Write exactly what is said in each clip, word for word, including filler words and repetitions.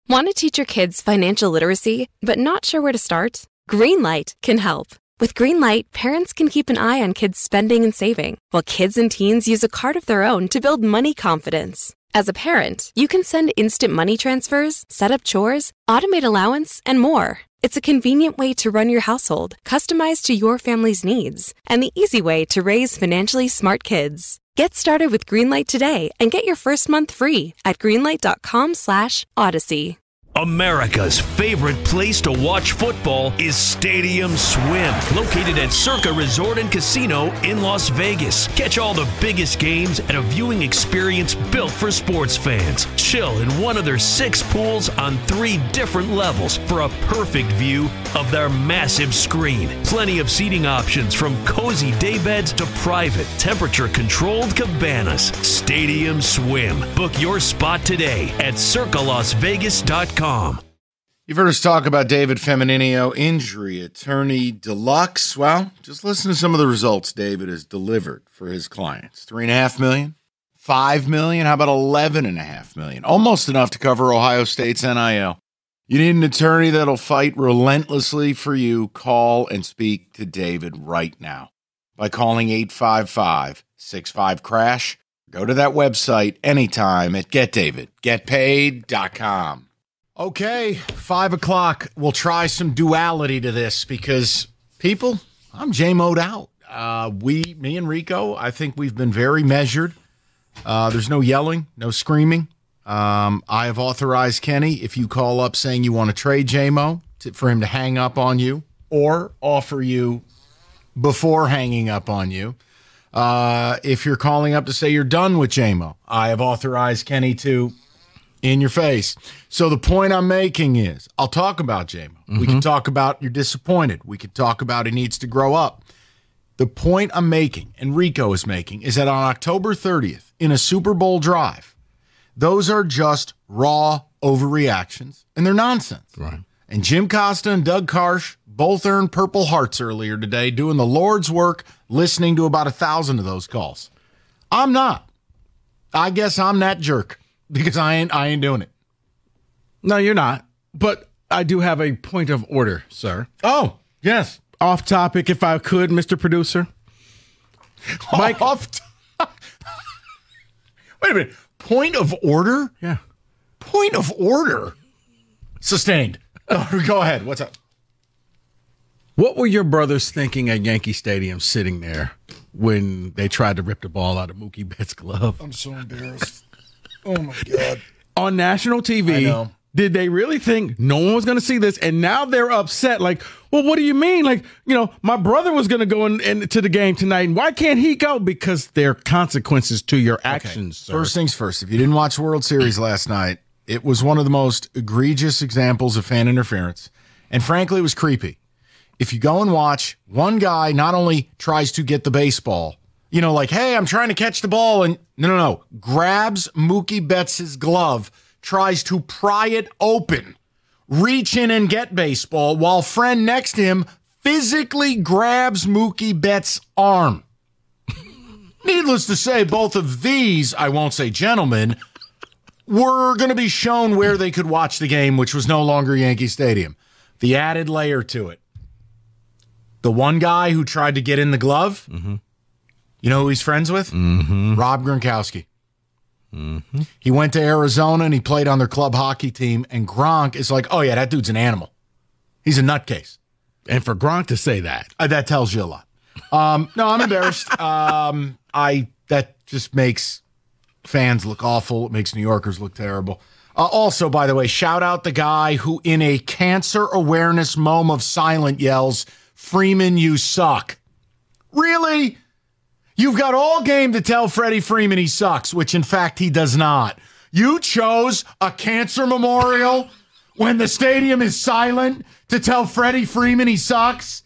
Want to teach your kids financial literacy, but not sure where to start? Greenlight can help. With Greenlight, parents can keep an eye on kids' spending and saving, while kids and teens use a card of their own to build money confidence. As a parent, you can send instant money transfers, set up chores, automate allowance, and more. It's a convenient way to run your household, customized to your family's needs, and the easy way to raise financially smart kids. Get started with Greenlight today and get your first month free at greenlight.com slash Odyssey. America's favorite place to watch football is Stadium Swim, located at Circa Resort and Casino in Las Vegas. Catch all the biggest games at a viewing experience built for sports fans. Chill in one of their six pools on three different levels for a perfect view of their massive screen. Plenty of seating options from cozy daybeds to private, temperature-controlled cabanas. Stadium Swim. Book your spot today at circa las vegas dot com. You've heard us talk about David Femininio, injury attorney deluxe. Well, just listen to some of the results David has delivered for his clients. Three and a half million, five million, how about eleven and a half million? Almost enough to cover Ohio State's N I L. You need an attorney that'll fight relentlessly for you. Call and speak to David right now by calling eight five five, six five, crash. Go to that website anytime at get david get paid dot com. Okay, five o'clock. We'll try some duality to this because, people, I'm J-Mo'd out. Uh, we, me and Rico, I think we've been very measured. Uh, there's no yelling, no screaming. Um, I have authorized Kenny, if you call up saying you want to trade J-Mo, to, for him to hang up on you or offer you before hanging up on you. Uh, if you're calling up to say you're done with J-Mo, I have authorized Kenny to... in your face. So the point I'm making is, I'll talk about J-Mo. Mm-hmm. We can talk about you're disappointed. We can talk about he needs to grow up. The point I'm making, and Rico is making, is that on October thirtieth, in a Super Bowl drive, those are just raw overreactions, and they're nonsense. Right. And Jim Costa and Doug Karsh both earned Purple Hearts earlier today, doing the Lord's work, listening to about a thousand of those calls. I'm not. I guess I'm that jerk. Because I ain't, I ain't doing it. No, you're not. But I do have a point of order, sir. Oh, yes. Off topic, if I could, Mister Producer. Mike, off. T- Wait a minute. Point of order? Yeah. Point of order. Sustained. Oh, go ahead. What's up? What were your brothers thinking at Yankee Stadium sitting there when they tried to rip the ball out of Mookie Betts' glove? I'm so embarrassed. Oh, my God. On national T V, I know. Did they really think no one was going to see this? And now they're upset. Like, well, what do you mean? Like, you know, my brother was going to go in, in, to the game tonight. And why can't he go? Because there are consequences to your actions, okay. Sir. First things first. If you didn't watch World Series last night, it was one of the most egregious examples of fan interference. And frankly, it was creepy. If you go and watch, one guy not only tries to get the baseball, you know, like, hey, I'm trying to catch the ball. And no, no, no. Grabs Mookie Betts' glove, tries to pry it open, reach in and get baseball, while friend next to him physically grabs Mookie Betts' arm. Needless to say, both of these, I won't say gentlemen, were going to be shown where they could watch the game, which was no longer Yankee Stadium. The added layer to it. The one guy who tried to get in the glove, mm-hmm. You know who he's friends with? Mm-hmm. Rob Gronkowski. Mm-hmm. He went to Arizona and he played on their club hockey team, and Gronk is like, oh, yeah, that dude's an animal. He's a nutcase. And for Gronk to say that. Uh, that tells you a lot. Um, no, I'm embarrassed. um, I That just makes fans look awful. It makes New Yorkers look terrible. Uh, also, by the way, shout out the guy who in a cancer awareness moment of silence yells, Freeman, you suck. Really? You've got all game to tell Freddie Freeman he sucks, which in fact he does not. You chose a cancer memorial when the stadium is silent to tell Freddie Freeman he sucks?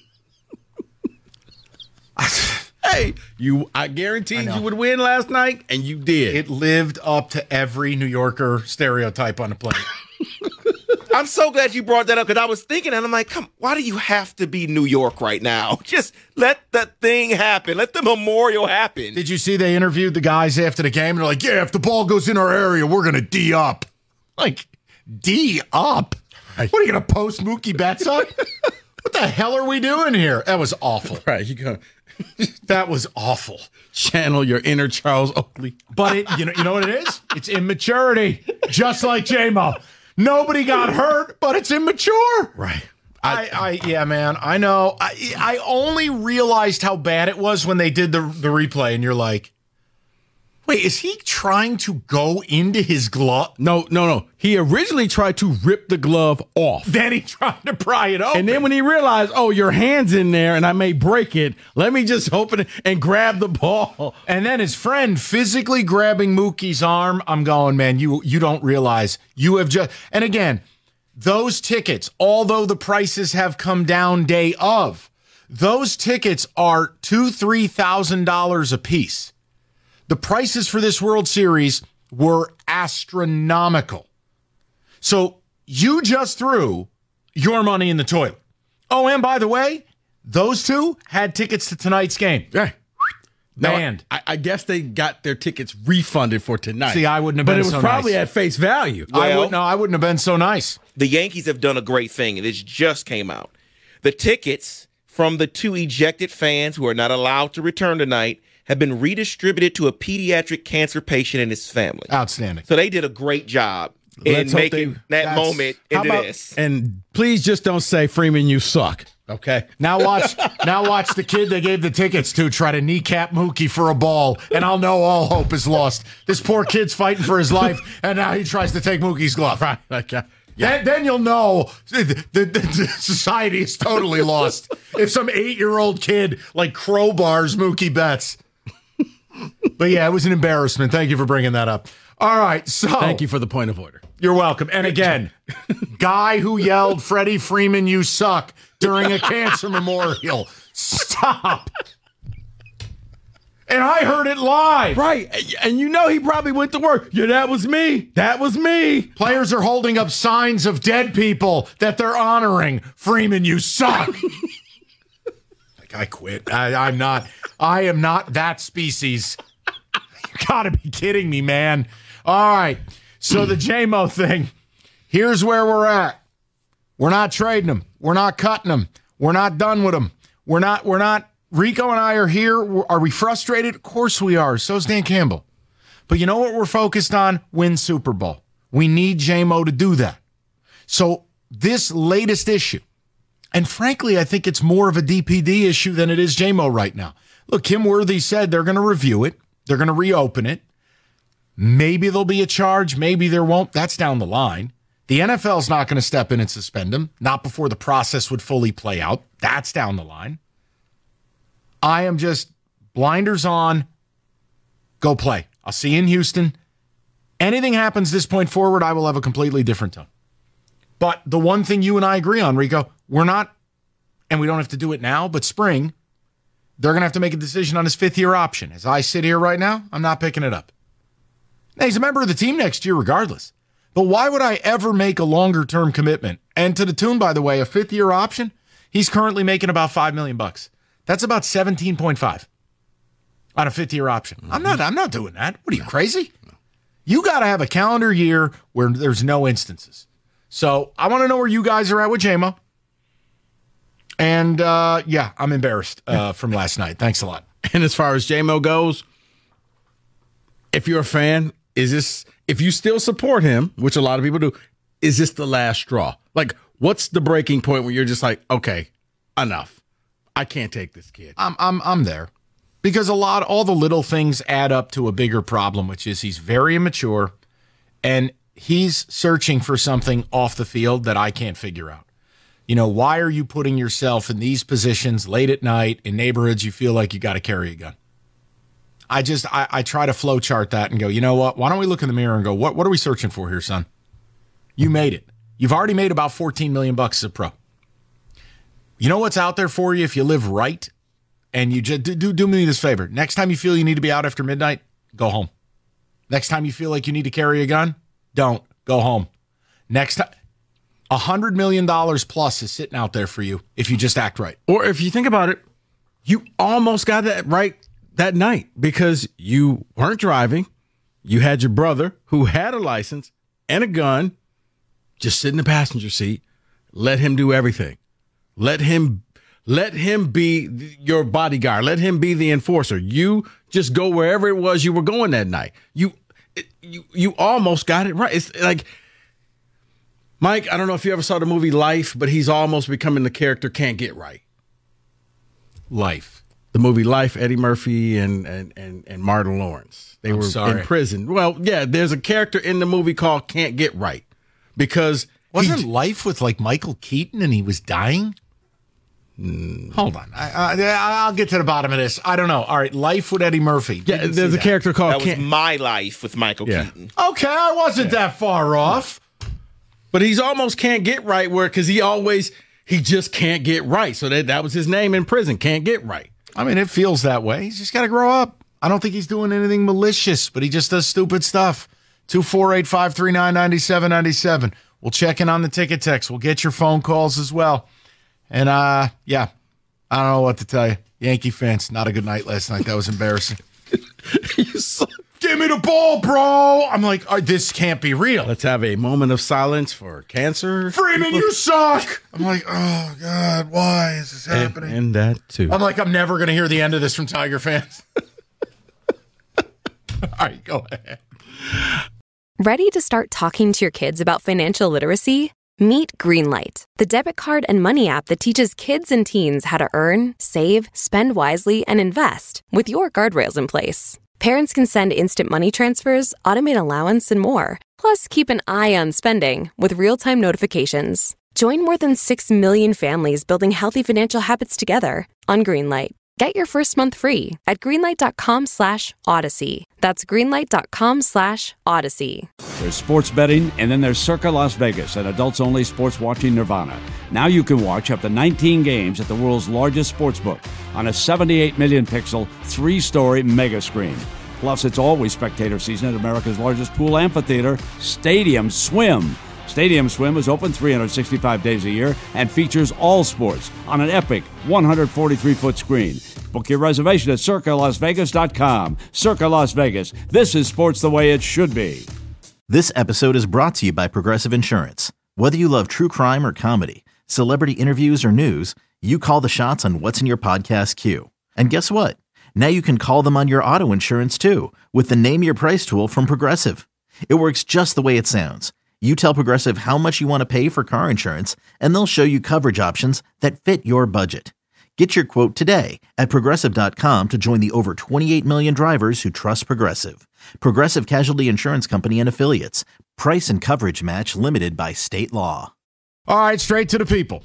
Hey, you! I guaranteed I you would win last night, and you did. It lived up to every New Yorker stereotype on the planet. I'm so glad you brought that up because I was thinking, and I'm like, come, why do you have to be New York right now? Just let that thing happen. Let the memorial happen. Did you see they interviewed the guys after the game? And they're like, yeah, if the ball goes in our area, we're going to D up. Like, D up? Right. What are you going to post Mookie Betts up? What the hell are we doing here? That was awful. Right, you go That was awful. channel your inner Charles Oakley. But it, you know, you know what it is? It's immaturity, just like J-Mo. Nobody got hurt, but it's immature. Right. I, I, yeah, man, I know. I, I only realized how bad it was when they did the the replay, and you're like, wait, is he trying to go into his glove? No, no, no. He originally tried to rip the glove off. Then he tried to pry it open. And then when he realized, oh, your hand's in there and I may break it, let me just open it and grab the ball. And then his friend physically grabbing Mookie's arm. I'm going, man, you you don't realize you have just. And again, those tickets, although the prices have come down day of, those tickets are two, three thousand dollars a piece. The prices for this World Series were astronomical. So you just threw your money in the toilet. Oh, and by the way, those two had tickets to tonight's game. Yeah. Banned. I, I guess they got their tickets refunded for tonight. See, I wouldn't have but been it was so probably nice. at face value. I Well- would, no, I wouldn't have been so nice. The Yankees have done a great thing, and it just came out. The tickets from the two ejected fans who are not allowed to return tonight have been redistributed to a pediatric cancer patient and his family. Outstanding. So they did a great job in Let's hope making they- that that's- moment How into about- this. And please just don't say, Freeman, you suck. Okay. Now watch now watch the kid they gave the tickets to try to kneecap Mookie for a ball, and I'll know all hope is lost. This poor kid's fighting for his life, and now he tries to take Mookie's glove. Right. Okay. Then, then you'll know the, the, the society is totally lost. If some eight-year-old kid like crowbars Mookie Betts. But yeah, it was an embarrassment. Thank you for bringing that up. All right, so Thank you for the point of order. You're welcome. And again, guy who yelled, Freddie Freeman, you suck, during a cancer memorial. Stop. And I heard it live. Right. And you know he probably went to work. Yeah, that was me. That was me. Players are holding up signs of dead people that they're honoring. Freeman, you suck. Like, I quit. I, I'm not. I am not that species. You gotta be kidding me, man. All right. So the J-Mo thing, here's where we're at. We're not trading him. We're not cutting him. We're not done with him. We're not, we're not, Rico and I are here. Are we frustrated? Of course we are. So's Dan Campbell. But you know what we're focused on? Win Super Bowl. We need J-Mo to do that. So this latest issue, and frankly, I think it's more of a D P D issue than it is J-Mo right now. Look, Kim Worthy said they're going to review it. They're going to reopen it. Maybe there'll be a charge. Maybe there won't. That's down the line. The N F L's not going to step in and suspend him, not before the process would fully play out. That's down the line. I am just blinders on. Go play. I'll see you in Houston. Anything happens this point forward, I will have a completely different tone. But the one thing you and I agree on, Rico, we're not, and we don't have to do it now, but spring, they're going to have to make a decision on his fifth year option. As I sit here right now, I'm not picking it up. Now, he's a member of the team next year regardless. But why would I ever make a longer term commitment? And to the tune, by the way, a fifth year option, he's currently making about five million bucks. That's about seventeen point five on a fifth year option. Mm-hmm. I'm not I'm not doing that. What are you, crazy? No. You got to have a calendar year where there's no instances. So I want to know where you guys are at with J-Mo. And uh, yeah, I'm embarrassed uh, from last night. Thanks a lot. And as far as J-Mo goes, if you're a fan, is this, if you still support him, which a lot of people do, is this the last straw? Like, what's the breaking point where you're just like, okay, enough. I can't take this kid. I'm I'm I'm there. Because a lot, all the little things add up to a bigger problem, which is he's very immature and he's searching for something off the field that I can't figure out. You know, why are you putting yourself in these positions late at night in neighborhoods you feel like you got to carry a gun? I just, I, I try to flow chart that and go, you know what? Why don't we look in the mirror and go, what, what are we searching for here, son? You made it. You've already made about fourteen million bucks as a pro. You know what's out there for you if you live right? And you just do, do, do me this favor. Next time you feel you need to be out after midnight, go home. Next time you feel like you need to carry a gun, don't. Go home. Next time, one hundred million dollars plus is sitting out there for you if you just act right. Or if you think about it, you almost got that right that night because you weren't driving. You had your brother who had a license and a gun, just sit in the passenger seat. Let him do everything. Let him let him be your bodyguard. Let him be the enforcer. You just go wherever it was you were going that night. You you you almost got it right. It's like, Mike, I don't know if you ever saw the movie Life, but he's almost becoming the character Can't Get Right. Life. The movie Life, Eddie Murphy and and and, and Martin Lawrence. They I'm were sorry. in prison. Well, yeah, there's a character in the movie called Can't Get Right because Wasn't he, Life with like Michael Keaton and he was dying? Mm. Hold on. I, I, I'll get to the bottom of this. I don't know. All right. Life with Eddie Murphy. Yeah, Didn't there's see a that. character called That was Can't. My Life with Michael Yeah. Keaton. Okay. I wasn't that far off. But he's almost can't get right where because he always he just can't get right. So that that was his name in prison. Can't get right. I mean, it feels that way. He's just got to grow up. I don't think he's doing anything malicious, but he just does stupid stuff. two four eight, five three nine, nine seven nine seven. We'll check in on the ticket text. We'll get your phone calls as well. And, uh, yeah, I don't know what to tell you. Yankee fans, not a good night last night. That was embarrassing. Give me the ball, bro. I'm like, oh, this can't be real. Let's have a moment of silence for cancer. Freeman, you suck. I'm like, oh, God, why is this And, happening? and that too. I'm like, I'm never going to hear the end of this from Tiger fans. All right, go ahead. Ready to start talking to your kids about financial literacy? Meet Greenlight, the debit card and money app that teaches kids and teens how to earn, save, spend wisely, and invest with your guardrails in place. Parents can send instant money transfers, automate allowance, and more. Plus, keep an eye on spending with real-time notifications. Join more than six million families building healthy financial habits together on Greenlight. Get your first month free at greenlight.com slash odyssey. That's greenlight.com slash odyssey. There's sports betting, and then there's Circa Las Vegas, an adults-only sports watching nirvana. Now you can watch up to nineteen games at the world's largest sportsbook on a seventy-eight million pixel, three-story mega screen. Plus, it's always spectator season at America's largest pool amphitheater, Stadium Swim. Stadium Swim is open three hundred sixty-five days a year and features all sports on an epic one hundred forty-three foot screen. Book your reservation at circa las vegas dot com. Circa Las Vegas. This is sports the way it should be. This episode is brought to you by Progressive Insurance. Whether you love true crime or comedy, celebrity interviews or news, you call the shots on what's in your podcast queue. And guess what? Now you can call them on your auto insurance too with the Name Your Price tool from Progressive. It works just the way it sounds. You tell Progressive how much you want to pay for car insurance, and they'll show you coverage options that fit your budget. Get your quote today at progressive dot com to join the over twenty-eight million drivers who trust Progressive. Progressive Casualty Insurance Company and Affiliates. Price and coverage match limited by state law. All right, straight to the people.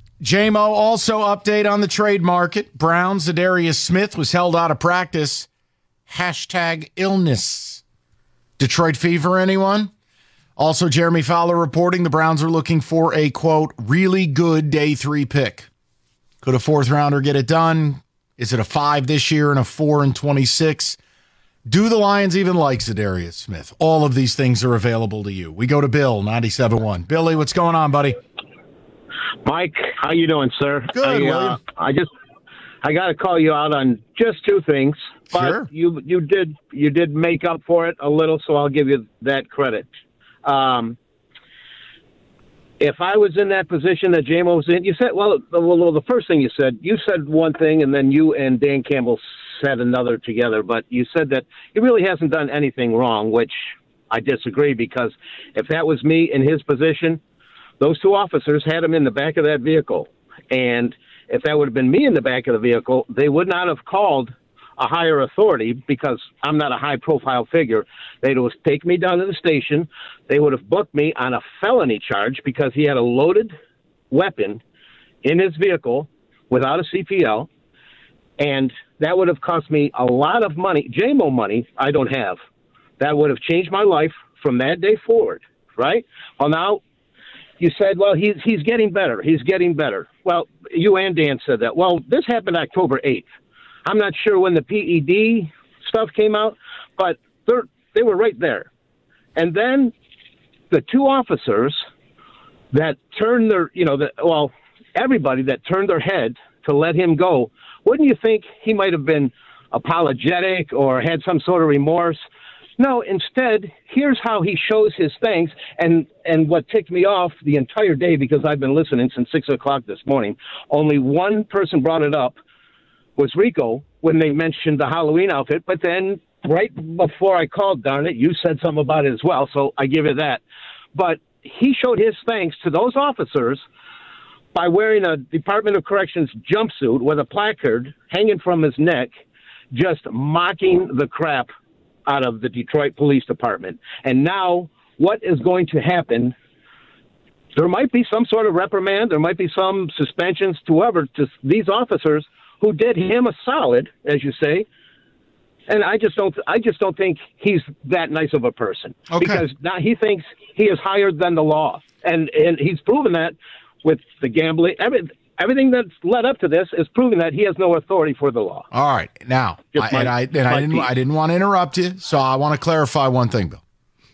J M O also update on the trade market. Browns, Zadarius Smith was held out of practice. Hashtag illness. Detroit fever, anyone? Also, Jeremy Fowler reporting the Browns are looking for a, quote, really good day three pick. Could a fourth rounder get it done? Is it a five this year and a four in twenty-six? Do the Lions even like Zadarius Smith? All of these things are available to you. We go to Bill, ninety-seven point one. Billy, what's going on, buddy? Mike, how you doing, sir? Good, I, William. uh, I just, I got to call you out on just two things, but Sure. you you did you did make up for it a little, so I'll give you that credit. Um, if I was in that position that J M O was in, you said, well, the, well, the first thing you said, you said one thing, and then you and Dan Campbell said another together, but you said that he really hasn't done anything wrong, which I disagree, because if that was me in his position, those two officers had him in the back of that vehicle. And if that would have been me in the back of the vehicle, they would not have called a higher authority, because I'm not a high-profile figure. They'd have taken me down to the station. They would have booked me on a felony charge because he had a loaded weapon in his vehicle without a C P L, and that would have cost me a lot of money. J M O money I don't have. That would have changed my life from that day forward, right? Well, now you said, well, he's he's getting better. He's getting better. Well, you and Dan said that. Well, this happened October eighth. I'm not sure when the P E D stuff came out, but they're, they were right there. And then the two officers that turned their, you know, the, well, everybody that turned their head to let him go, wouldn't you think he might have been apologetic or had some sort of remorse? No, instead, here's how he shows his thanks. And, and what ticked me off the entire day, because I've been listening since six o'clock this morning, only one person brought it up, was Rico, when they mentioned the Halloween outfit. But then right before I called, darn it, you said something about it as well, so I give you that. But he showed his thanks to those officers by wearing a Department of Corrections jumpsuit with a placard hanging from his neck, just mocking the crap out of the Detroit Police Department. And now what is going to happen? There might be some sort of reprimand. There might be some suspensions to whoever, to these officers who did him a solid, as you say. And I just don't, I just don't think he's that nice of a person. Okay. Because now he thinks he is higher than the law. And, and he's proven that with the gambling. Every, everything that's led up to this is proving that he has no authority for the law. All right. Now, I, my, and, I, and I, didn't, I didn't want to interrupt you, so I want to clarify one thing, Bill.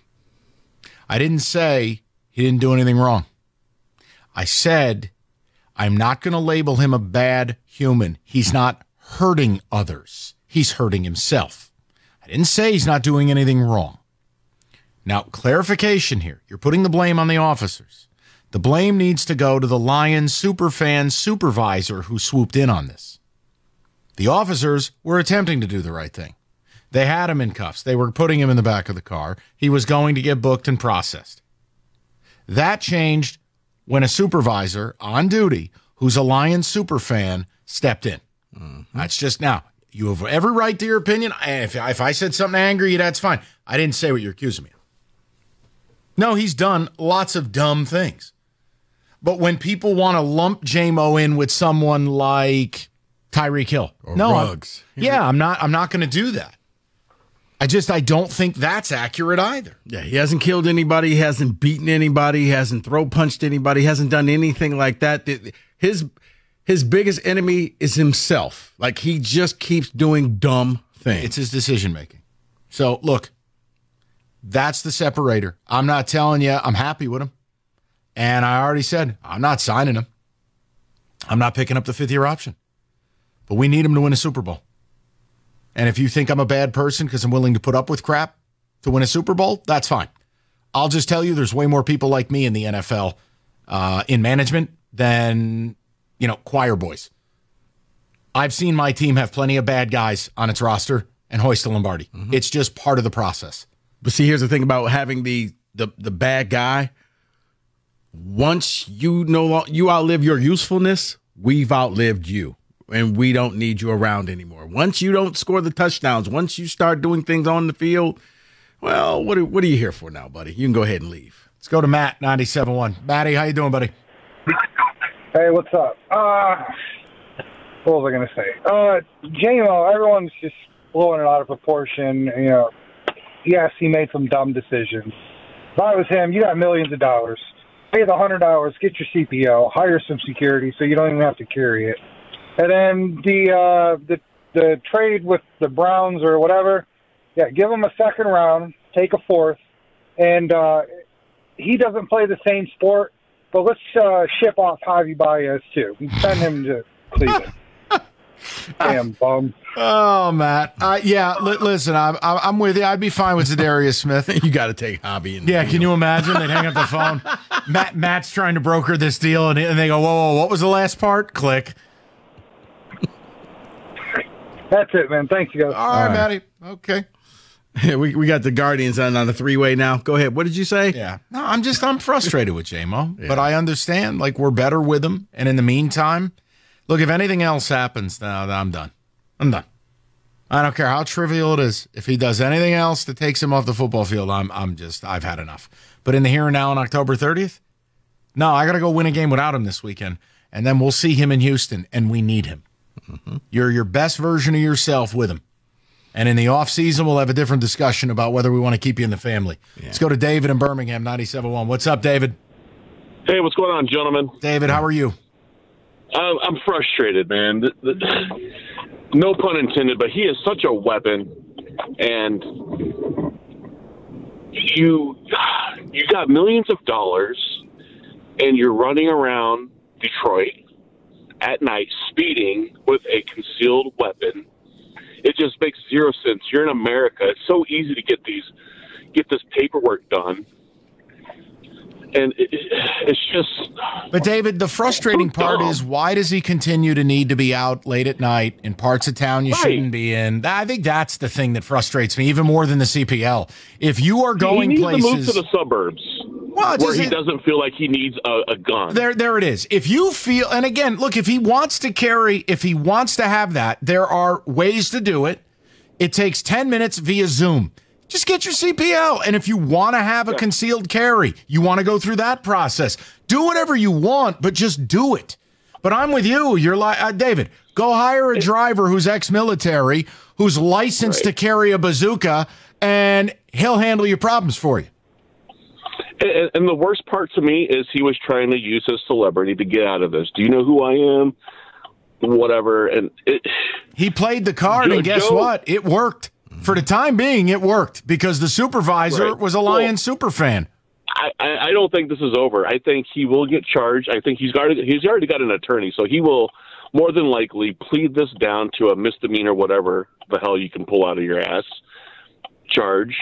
I didn't say he didn't do anything wrong. I said I'm not going to label him a bad human. He's not hurting others. He's hurting himself. I didn't say he's not doing anything wrong. Now, clarification here. You're putting the blame on the officers. The blame needs to go to the Lions superfan supervisor who swooped in on this. The officers were attempting to do the right thing. They had him in cuffs. They were putting him in the back of the car. He was going to get booked and processed. That changed when a supervisor on duty who's a Lions superfan stepped in. Mm-hmm. That's just now. You have every right to your opinion. If, if I said something angry, that's fine. I didn't say what you're accusing me of. No, he's done lots of dumb things. But when people want to lump J-Mo in with someone like Tyreek Hill, or no, Ruggs. I'm, yeah, I'm not. I'm not going to do that. I just I don't think that's accurate either. Yeah, he hasn't killed anybody. He hasn't beaten anybody. He hasn't throw punched anybody. He hasn't done anything like that. His his biggest enemy is himself. Like, he just keeps doing dumb things. It's his decision making. So look, that's the separator. I'm not telling you I'm happy with him. And I already said, I'm not signing him. I'm not picking up the fifth-year option. But we need him to win a Super Bowl. And if you think I'm a bad person because I'm willing to put up with crap to win a Super Bowl, that's fine. I'll just tell you there's way more people like me in the N F L uh, in management than, you know, choir boys. I've seen my team have plenty of bad guys on its roster and hoist a Lombardi. Mm-hmm. It's just part of the process. But see, here's the thing about having the the, the bad guy. Once you know you outlive your usefulness, we've outlived you, and we don't need you around anymore. Once you don't score the touchdowns, once you start doing things on the field, well, what are, what are you here for now, buddy? You can go ahead and leave. Let's go to Matt, ninety-seven point one. Matty, how you doing, buddy? Hey, what's up? Uh, what was I going to say? Uh, J-Mo, everyone's just blowing it out of proportion. You know, yes, he made some dumb decisions. If I was him, you got millions of dollars. Pay the one hundred dollars, get your C P O, hire some security so you don't even have to carry it. And then the uh, the the trade with the Browns or whatever, yeah, give him a second round, take a fourth, and uh, he doesn't play the same sport, but let's uh, ship off Javi Baez too. Send him to Cleveland. Damn bum. Oh, Matt. Uh, yeah, li- listen, I'm, I'm with you. I'd be fine with Zadarius Smith. You got to take Javi. And yeah, can you imagine? They'd hang up the phone. Matt, Matt's trying to broker this deal, and, and they go, whoa, whoa, what was the last part? Click. That's it, man. Thanks, you guys. All right, All right. Matty. Okay. we we got the Guardians on, on the three-way now. Go ahead. What did you say? Yeah. No, I'm just, I'm frustrated with J-Mo, yeah. But I understand. Like, we're better with him, and in the meantime, look, if anything else happens, now I'm done. I'm done. I don't care how trivial it is. If he does anything else that takes him off the football field, I'm I'm just, I've had enough. But in the here and now on October thirtieth, no, I got to go win a game without him this weekend. And then we'll see him in Houston, and we need him. Mm-hmm. You're your best version of yourself with him. And in the offseason, we'll have a different discussion about whether we want to keep you in the family. Yeah. Let's go to David in Birmingham, ninety-seven point one. What's up, David? Hey, what's going on, gentlemen? David, how are you? I'm, I'm frustrated, man. The, the, no pun intended, but he is such a weapon, and you you got millions of dollars, and you're running around Detroit at night speeding with a concealed weapon It just makes zero sense. You're in America. It's so easy to get these, get this paperwork done. And it, it, it's just. But, David, the frustrating so part dumb. is, why does he continue to need to be out late at night in parts of town you Right. shouldn't be in? I think that's the thing that frustrates me, even more than the C P L. If you are going he needs places. to move to the suburbs Well, where just- he doesn't feel like he needs a, a gun. There, there it is. If you feel, and again, look, if he wants to carry, if he wants to have that, there are ways to do it. It takes ten minutes via Zoom. Just get your C P L. And if you want to have a concealed carry, you want to go through that process. Do whatever you want, but just do it. But I'm with you. You're like, uh, David, go hire a driver who's ex-military, who's licensed Right. to carry a bazooka, and he'll handle your problems for you. And, and the worst part to me is he was trying to use his celebrity to get out of this. Do you know who I am? Whatever. And it, He played the card, Joe- and guess Joe- what? It worked. For the time being, it worked because the supervisor Right. was a Lions super fan. I, I, I don't think this is over. I think he will get charged. I think he's already he's already got an attorney, so he will more than likely plead this down to a misdemeanor, whatever the hell you can pull out of your ass charge.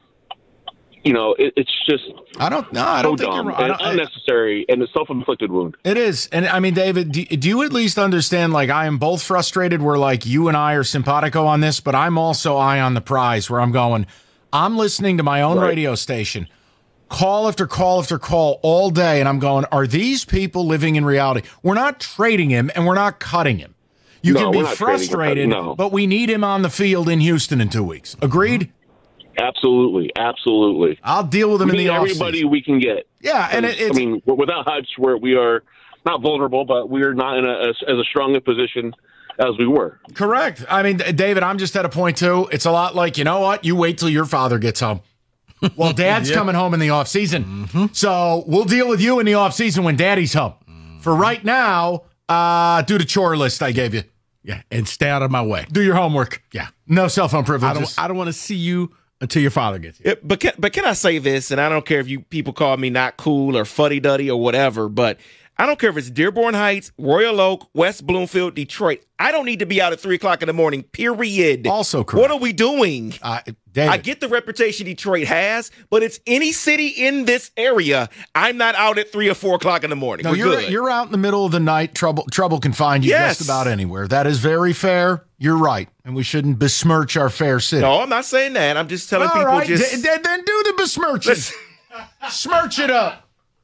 You know, it, it's just I don't no, I so don't think dumb you're wrong. I and don't- I- unnecessary and a self-inflicted wound. It is. And I mean, David, do, do you at least understand, like, I am both frustrated where, like, you and I are simpatico on this, but I'm also eye on the prize where I'm going, I'm listening to my own Right. radio station, call after call after call all day, and I'm going, are these people living in reality? We're not trading him, and we're not cutting him. You No, can we're be not trading, we're frustrated, cutting- no. but we need him on the field in Houston in two weeks. Agreed? Absolutely, absolutely. I'll deal with him We in need the offseason. everybody we can get. Yeah, and it, it's I mean, without Hutch, where we are not vulnerable, but we are not in a as, as a strong a position as we were. correct. I mean, David, I'm just at a point, too. It's a lot like, you know what? You wait till your father gets home. Well, Dad's Yeah. coming home in the offseason. So we'll deal with you in the offseason when Daddy's home. For right now, uh, do the chore list I gave you. Yeah, and stay out of my way. Do your homework. Yeah. No cell phone I privileges. don't I don't want to see you until your father gets here. Yeah, but can, but can I say this? And I don't care if you people call me not cool or fuddy duddy or whatever, but I don't care if it's Dearborn Heights, Royal Oak, West Bloomfield, Detroit. I don't need to be out at three o'clock in the morning, period. Also correct. What are we doing? Uh, David, I get the reputation Detroit has, but it's any city in this area. I'm not out at three or four o'clock in the morning. no, We're you're, good. you're out in the middle of the night. Trouble trouble can find you Yes. just about anywhere. That is very fair. You're right. And we shouldn't besmirch our fair city. no, I'm not saying that. I'm just telling All people right, just. d- d- then do the besmirching. Smirch it up.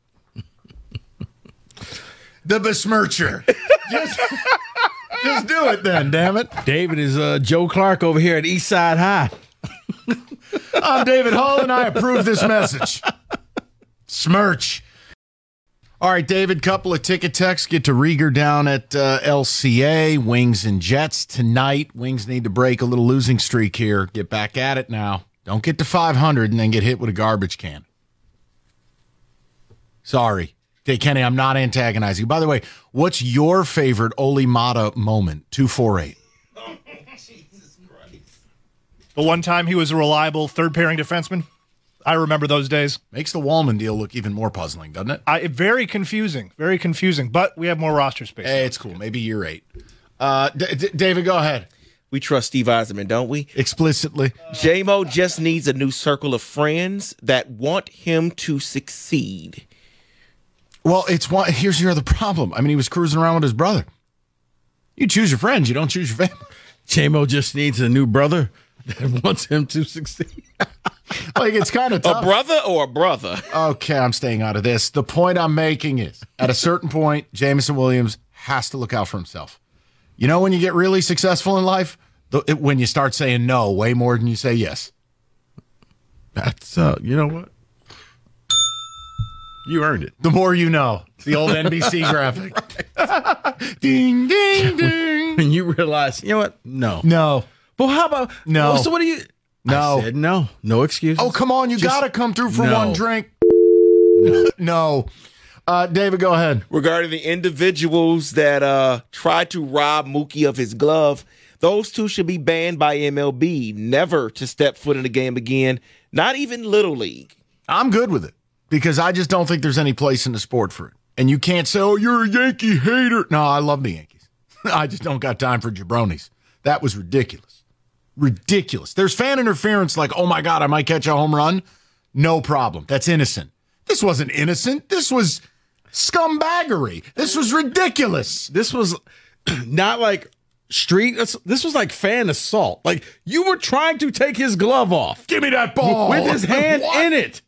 The besmircher. Just, just do it then, damn it. David is uh, Joe Clark over here at East Side High. I'm David Hall, and I approve this message. Smirch. All right, David, couple of ticket texts. Get to Rieger down at uh, L C A. Wings and Jets tonight. Wings need to break a little losing streak here. Get back at it now. Don't get to five hundred and then get hit with a garbage can. Sorry. Hey, Kenny, I'm not antagonizing you. By the way, what's your favorite Oli Mata moment? two four eight. The one time he was a reliable third pairing defenseman. I remember those days. Makes the Wallman deal look even more puzzling, doesn't it? I, very confusing, very confusing, but we have more roster space. Hey, it's cool. Maybe year eight. Uh, D- D- David, go ahead. We trust Steve Eiserman, don't we? Explicitly. J-Mo just needs a new circle of friends that want him to succeed. Well, it's one. Here's your other problem. I mean, he was cruising around with his brother. You choose your friends. You don't choose your family. J-Mo just needs a new brother that wants him to succeed. Like, it's kind of tough. A brother or a brother? Okay, I'm staying out of this. The point I'm making is, at a certain point, Jameson Williams has to look out for himself. You know when you get really successful in life? The, it, when you start saying no way more than you say yes. That's, uh, you know what? You earned it. The more you know. It's the old N B C graphic. Ding, ding, ding. When you realize, you know what? No. No. Well, how about No. Well, so what do you? No. I said no. No excuses. Oh, come on. You Just- got to come through for no. one drink. No. No. Uh, David, go ahead. Regarding the individuals that uh, tried to rob Mookie of his glove, those two should be banned by M L B, never to step foot in the game again, not even Little League. I'm good with it because I just don't think there's any place in the sport for it. And you can't say, oh, you're a Yankee hater. No, I love the Yankees. I just don't got time for jabronis. That was ridiculous. ridiculous. There's fan interference like, oh my God, I might catch a home run. No problem. That's innocent. This wasn't innocent. This was scumbaggery. This was ridiculous. This was not like street. This was like fan assault. Like you were trying to take his glove off. Give me that ball. With his hand in it.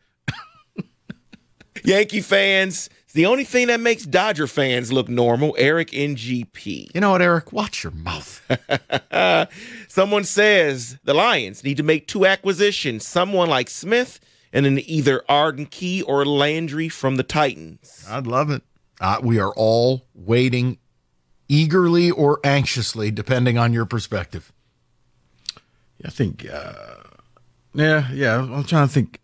Yankee fans, it's the only thing that makes Dodger fans look normal. Eric N G P. You know what, Eric? Watch your mouth. Someone says the Lions need to make two acquisitions. Someone like Smith and then either Arden Key or Landry from the Titans. I'd love it. Uh, we are all waiting eagerly or anxiously, depending on your perspective. I think, uh, yeah, yeah. I'm trying to think.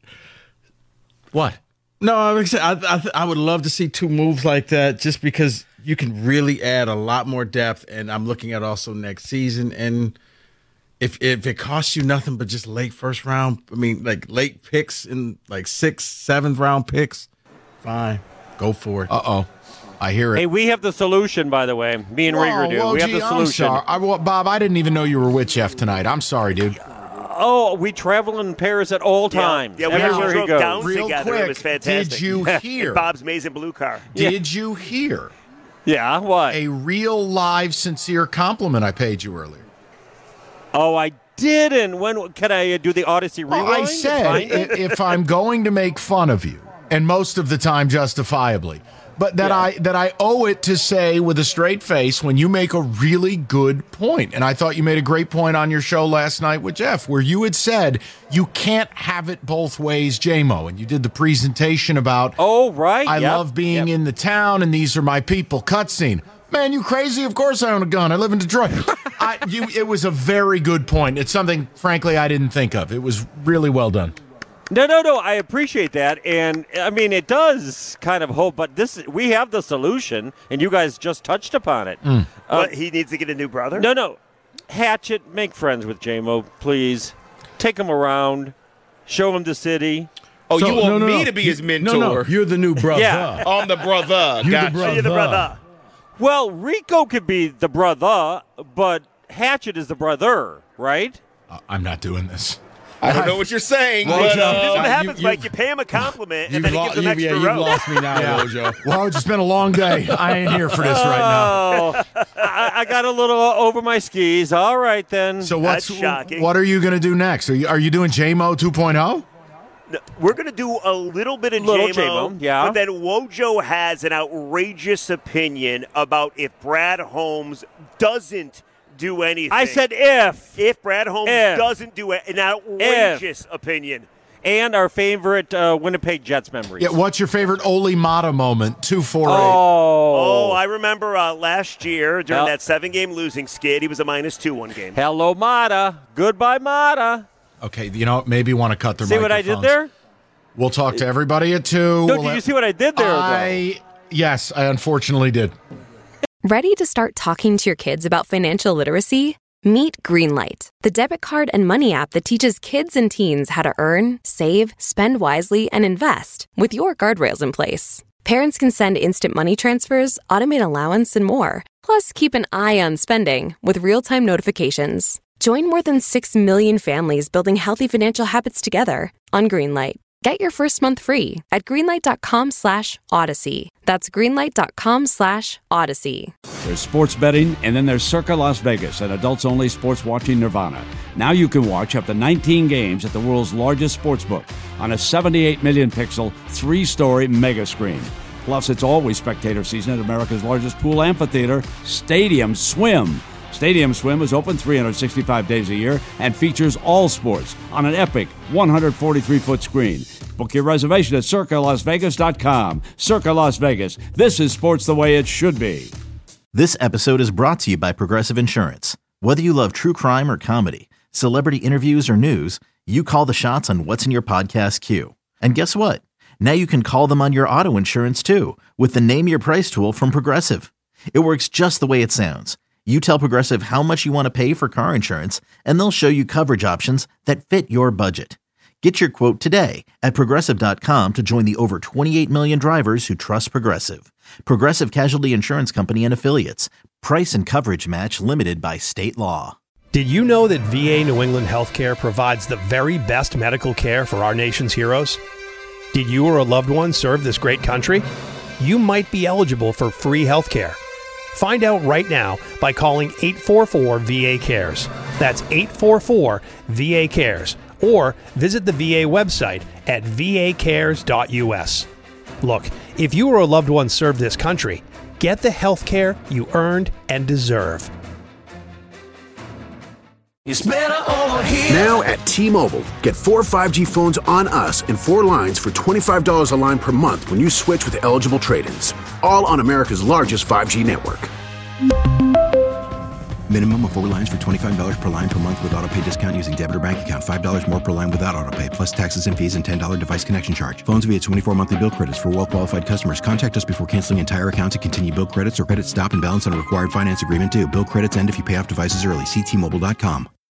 What? No, I, I, I would love to see two moves like that just because you can really add a lot more depth. And I'm looking at also next season. And if if it costs you nothing but just late first round, I mean, like late picks in like sixth, seventh round picks, fine. Go for it. Uh-oh. I hear it. Hey, we have the solution, by the way. Me and Rieger do. Well, we gee, have the solution. I'm sorry. I, well, Bob, I didn't even know you were with Jeff tonight. I'm sorry, dude. Oh, we travel in pairs at all times. Yeah, yeah we Everywhere drove he goes. down Real together. quick, It was fantastic. did you hear? In Bob's amazing blue car. Did yeah. you hear? Yeah, what? A real, live, sincere compliment I paid you earlier. Oh, I didn't. When can I do the Odyssey rewind? Well, I said if I'm going to make fun of you, and most of the time justifiably, but that yeah. I that I owe it to say with a straight face when you make a really good point. And I thought you made a great point on your show last night with Jeff, where you had said you can't have it both ways, J-Mo. And you did the presentation about, oh, right. I yep. love being yep. in the town, and these are my people. Cutscene. Man, you crazy? Of course I own a gun. I live in Detroit. I, you, it was a very good point. It's something, frankly, I didn't think of. It was really well done. No, no, no. I appreciate that, and I mean it does kind of hope. But this, we have the solution, and you guys just touched upon it. Mm. Uh, what, he needs to get a new brother? No, no. Hatchet, make friends with J-Mo, please. Take him around, show him the city. Oh, so, you want no, no, me no. to be his mentor? No, no. You're the new brother. Yeah, I'm the brother. You're gotcha. the brother. You're the brother. Well, Rico could be the brother, but Hatchet is the brother, right? Uh, I'm not doing this. I don't know what you're saying. Well, but, Joe, uh, This is what you- happens, you- Mike. You pay him a compliment, and You've then he lo- gives him you, extra yeah, you've row. lost me now, Yeah. Wojo. Well, it's been a long day. I ain't here for this right now. Oh, I, I got a little over my skis. All right, then. So what's That's shocking. what are you going to do next? Are you are you doing J-Mo two point oh? No, we're going to do a little bit of Little J-Mo, J-Mo, yeah. but then Wojo has an outrageous opinion about if Brad Holmes doesn't do anything. I said if. If Brad Holmes If. doesn't do it, an outrageous opinion. And our favorite uh, Winnipeg Jets memories. Yeah, what's your favorite Oli Mata moment? two four eight. Oh, Oh. I remember uh, last year during Hell- that seven-game losing skid, he was a minus two one game. Hello, Mata. Goodbye, Mata. Okay, you know, maybe want to cut their See what I did microphones. there? We'll talk to everybody at two. No, We'll did let- you see what I did there, though? I yes, I unfortunately did. Ready to start talking to your kids about financial literacy? Meet Greenlight, the debit card and money app that teaches kids and teens how to earn, save, spend wisely, and invest with your guardrails in place. Parents can send instant money transfers, automate allowance, and more. Plus, keep an eye on spending with real-time notifications. Join more than six million families building healthy financial habits together on Greenlight. Get your first month free at greenlight.com slash odyssey. That's greenlight.com slash odyssey. There's sports betting, and then there's Circa Las Vegas, an adults-only sports watching nirvana. Now you can watch up to nineteen games at the world's largest sportsbook on a seventy-eight million pixel, three-story mega screen. Plus, it's always spectator season at America's largest pool amphitheater, Stadium Swim. Stadium Swim is open three hundred sixty-five days a year and features all sports on an epic one hundred forty-three foot screen. Book your reservation at circa las vegas dot com. Circa Las Vegas. This is sports the way it should be. This episode is brought to you by Progressive Insurance. Whether you love true crime or comedy, celebrity interviews or news, you call the shots on what's in your podcast queue. And guess what? Now you can call them on your auto insurance too with the Name Your Price tool from Progressive. It works just the way it sounds. You tell Progressive how much you want to pay for car insurance, and they'll show you coverage options that fit your budget. Get your quote today at progressive dot com to join the over twenty-eight million drivers who trust Progressive. Progressive Casualty Insurance Company and Affiliates. Price and coverage match limited by state law. Did you know that V A New England Healthcare provides the very best medical care for our nation's heroes? Did you or a loved one serve this great country? You might be eligible for free healthcare. Find out right now by calling eight four four V A cares. That's eight four four V A cares. Or visit the V A website at v a cares dot u s. Look, if you or a loved one served this country, get the health care you earned and deserve. It's better over here. Now at T-Mobile, get four five G phones on us and four lines for twenty-five dollars a line per month when you switch with eligible trade-ins. All on America's largest five G network. Minimum of four lines for twenty-five dollars per line per month with autopay discount using debit or bank account. five dollars more per line without autopay, plus taxes and fees and ten dollars device connection charge. Phones via twenty-four monthly bill credits for well-qualified customers. Contact us before canceling entire account to continue bill credits or credit stop and balance on a required finance agreement due. Bill credits end if you pay off devices early. See T Mobile dot com.